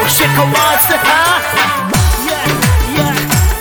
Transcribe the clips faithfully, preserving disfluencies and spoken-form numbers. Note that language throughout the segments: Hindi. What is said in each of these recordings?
Sheikh Awas, huh? Yeah, yeah.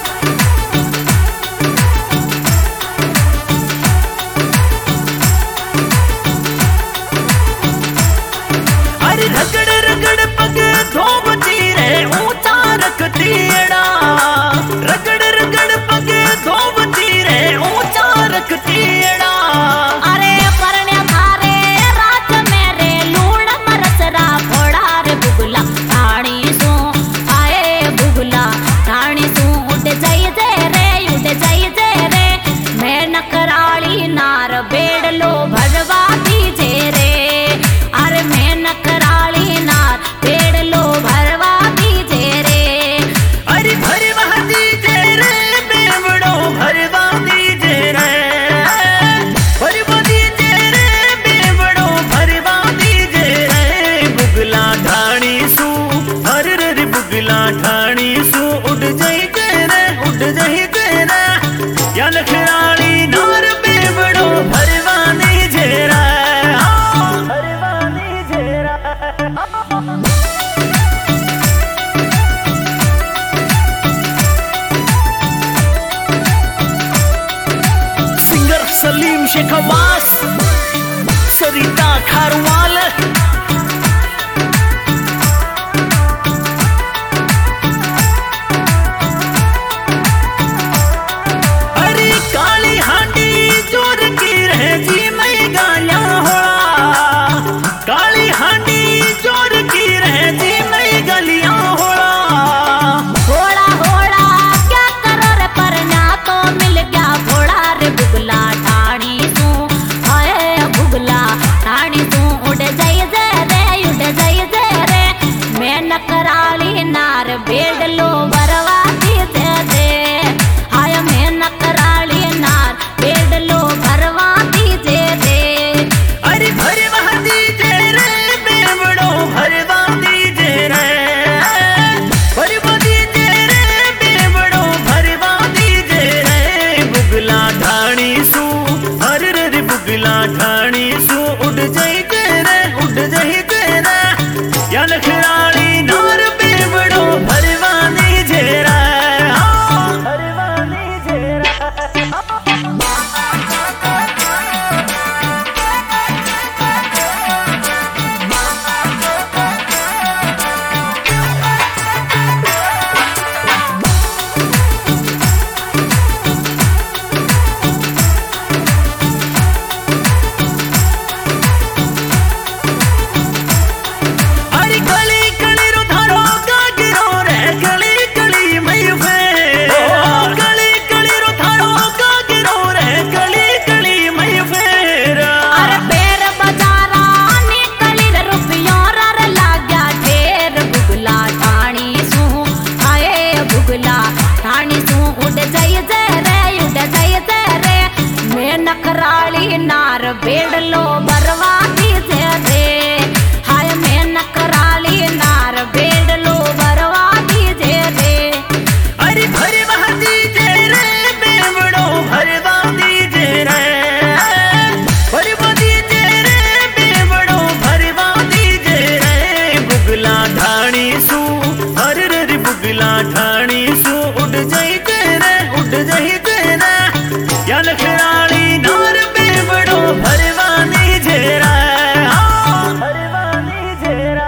अरे रगड़ रगड़ पग धोबती रे ऊंचा रखती एड़ा, रगड़ रगड़ पग धोबती रे ऊंचा रखती एड़ा। अरे परण्या थारे रात मेरे लूण मरसरा फोड़ा रे बुगला ठाणी सू आए बुगला ठाणी सू उड़ जाई दे रे उड़ जाई दे रे मैं नकराली नार बेड़ लो भरवा दीजे रे। अरे मैं नकराली नार बेड़ लो भरवा दीजे रे। अरे भरवा दीजे रे बेवड़ो भरवा दीजे रे, भरवा दीजे रे बेवड़ो भरवा दीजे रे। बुगला ठाणी सू हर रे बुगला ठाणी सू उड़ जाई रे उड़ जाई रे। या नखराली नार बेवड़ो भरवा दीजे रे, भरवा दीजे रे। सिंगर सलीम शेख अब्बास, सरिता खारवाल। अरे काली हांडी चोर की रहे जी मैं गाया होला, काली हांडी चोर की रहे जी मैं गलिया होला। होड़ा होड़ा क्या करो रे परन्या तो मिल गया घोड़ा रे बुगला ठाणी सू आए बुगला ठाणी सू उड़ जाई दे रे उड़ जाई दे रे मैं नकराली नार बेड़ लो भरवा दीजे दे। हाय मैं नकराली नार बेड़ लो भरवा दीजे दे। अरे भरवा दीजे रे बेवड़ो भरवा दीजे रे, भरवा दीजे रे बेवड़ो भरवा दीजे रे। बुगला ठाणी सू हर रे बुगला ठाणी सू उड़ जाई रे उड़ जाई रे। या नखराली नार बेवड़ो भरवा दीजे रे, भरवा दीजे रे। अरे गली गली रो थारो गागिरो रे गली गली मई फेर, गली गली रो थारो गागिरो रे गली गली मई फेर। अरे पैर बजारा निकली रे रुपया रे लाग्या ढेर बुगला ठाणी सू आए बुगला ठाणी सू उड़ जाई दे रे उड़ जाई दे रे मैं नकराली नार बेड़ लो भरवा दीजे रे। हाय मैं नकराली नार बेड़ लो भरवा दीजे रे। अरे भरवा दीजे रे बेवड़ो भरवा दीजे रे, भरवा दीजे रे बेवड़ो भरवा दीजे रे। बुगला ठाणी सू हर रे बुगला ठाणी सू उड़ जाई रे उड़ जाई रे। या नखराली नार बेवड़ो भरवा दीजे रे, भरवा दीजे रे।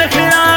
रखड़ा